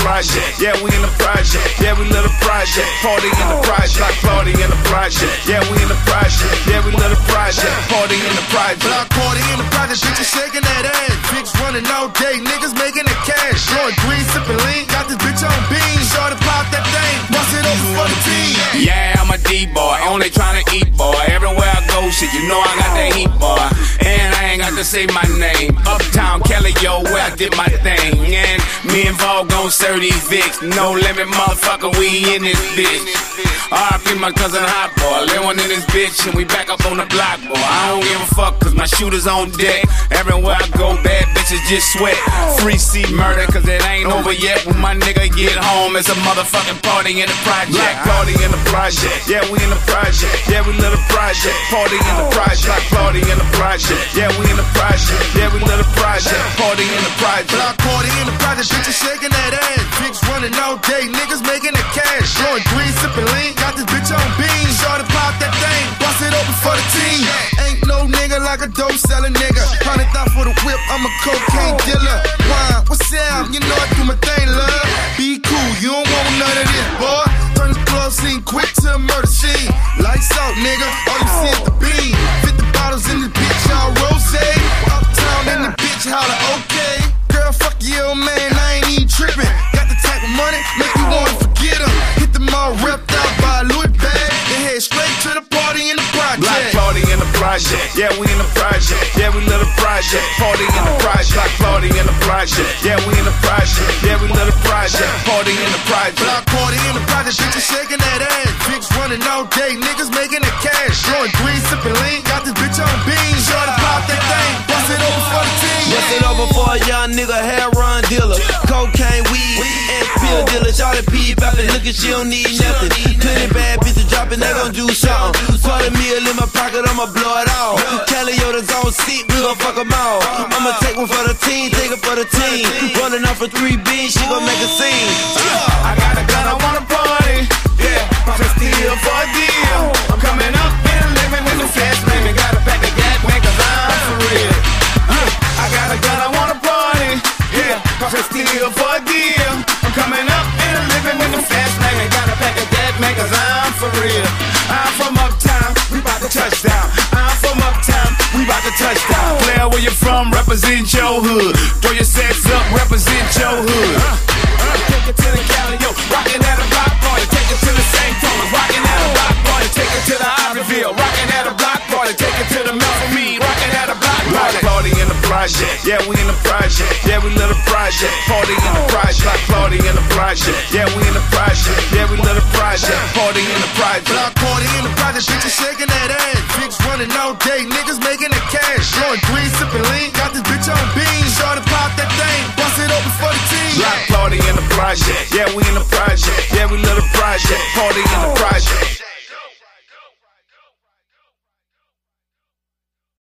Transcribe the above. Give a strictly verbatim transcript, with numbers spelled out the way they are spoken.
project. Yeah, we in the project. Yeah, we love the project. Party in the project. Like party in the project. Yeah, we in the project. Yeah, we love the project. Party in the project. Block party in the project. Bitches shaking that ass. Bitch running all day. Niggas making the cash. Blowing green, sipping lean. Got this bitch on beans. Shorty pop that thing. Bust it over for the team. Yeah, I'm a D-boy. Only trying to eat, boy. Everywhere I go, shit, you know I got that heat, boy. And I ain't got to say my name. Uptown Kelly, yo, where I did my thing. And me and Vogue gon' serve these Vicks. No limit, motherfucker, we in this bitch. R I P my cousin Hot Boy. Lil' one in this bitch, and we back up on the block, boy. I don't give a fuck, cause my shooters on deck. Everywhere I go, bad bitches just sweat. Free C murder, cause it ain't over yet. When my nigga get home, it's a motherfucking party in the project. Like party in the project. Yeah, we in the project. Yeah, we love the project. Party in the project. Like party in the project. Yeah, we in the project. Yeah, we love the project. Party in the project. Block party in the project. Bitches shaking that ass. Bitch running all day. Niggas making the cash. Blowing green, sipping lean. Got this bitch on beans. Shorty pop that thing. Bust it open for the team. Ain't no nigga like a dope selling nigga. Hundred thousand for the whip. I'm a cocaine dealer. Wine, what's up? You know I do my thing, love. Be cool. You don't want none of this, boy. Turn the club scene quick to a murder scene. Lights out, nigga. All you see is the beam. fifty bottles in this bitch, all rose. Uptown in the bitch, holla, okay. Girl, fuck you, man. I ain't even tripping. Got the type of money, make you wanna forget her. Hit them all repped out by Louis bag. Then head straight to the party in the project. Black party in the project. Yeah, we in the project. Yeah, we love the project. Party in the project. Black party in the project. Yeah, we in the project. Yeah, we love the project. Party in the project. Block party in the project. Bitches shaking that ass. Bitch running all day. Niggas making the cash. Blowing green, sipping lean. Got this bitch on beans. Shorty pop that thing. Bust it over for the team. Bust it over for a young nigga, hair run dealer. Cocaine, weed, and pill dealer. Shawty P poppin', look at she don't need nothing. Plenty bad bitches dropping, they gon' do something. Put a meal in my pocket, I'ma blow it off. Calliota's on seat, we gon' fuck them all. I'ma take one for the team, take it for the team. Running off for three beans, she gon' make a scene. I got a gun, I wanna party. Yeah, just steal for a deal. I'm coming up and living in the flesh, baby. Got a pack of gas, man, cause I'm for real. Uh, I got a gun, I wanna party. Yeah, just steal for a deal. I'm coming up and living in the flesh, baby. Got a pack of gas, man, cause I'm for real. I'm from uptown, we bout to touch down. I'm from uptown, we bout to touch down. Player, where you from? Represent your hood. Throw your sets up, represent your hood. Uh, uh, take it to the Cali, yo, rockin' at a block party. Take it to the Saint Thomas, rockin' at a block party. Take it to the Ivoryville, rockin' at a block party. Take it to the Melvin Mead, rockin' at a block party. Party in the project, yeah, we in the project. Yeah, we love the project. Party in the project, like party in the project. Yeah, we in the project. Yeah, we love the project. Party in the project. Block party in the project. Bitches shaking that ass. Bitch running all day. Niggas making the cash. Blowing green, sipping lean. Got this bitch on beans. Shorty pop that thing. Bust it open for the team. Block party in the project. Yeah, we in the project. Yeah, we love the project. Party in the project.